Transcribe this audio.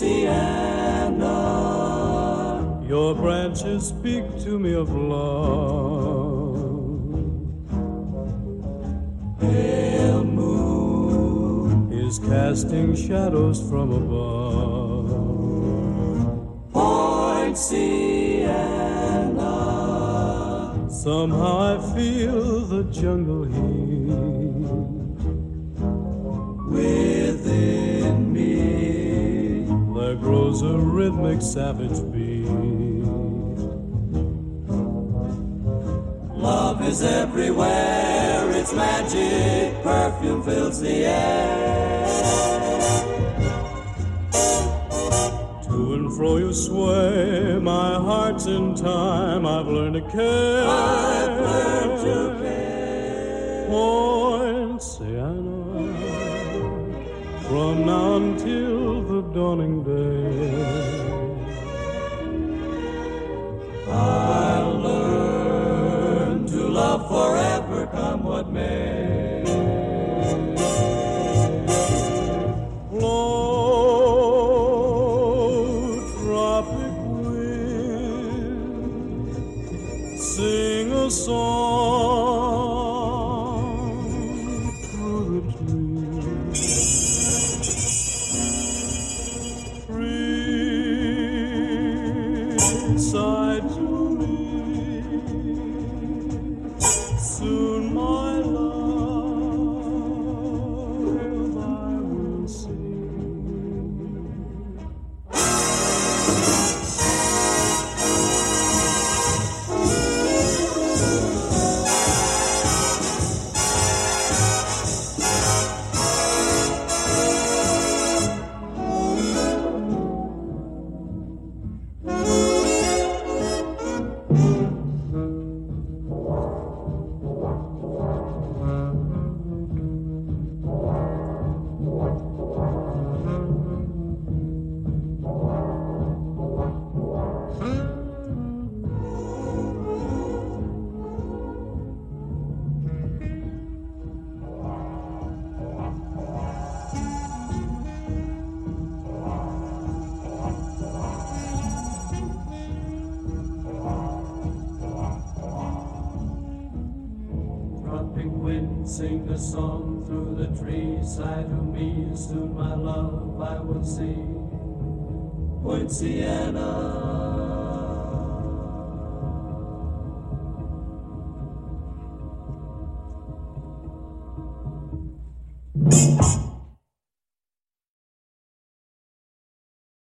Sienna. Your branches speak to me of love. Pale moon is casting shadows from above. Point Sienna. Somehow I feel the jungle heat within me. There grows a rhythmic savage beat. Love is everywhere, its magic perfume fills the air. To and fro you sway, my heart's in time, I've learned to care. I've learned to care. Point Sienna, from now until the dawning day, I'll learn to love forever, come what may. Blow, tropic wind, sing a song through the trees. Free side to me, soon my love I will see. Tropic wind, sing a song through the trees. Sigh to me, soon my love I will see. Point Sienna.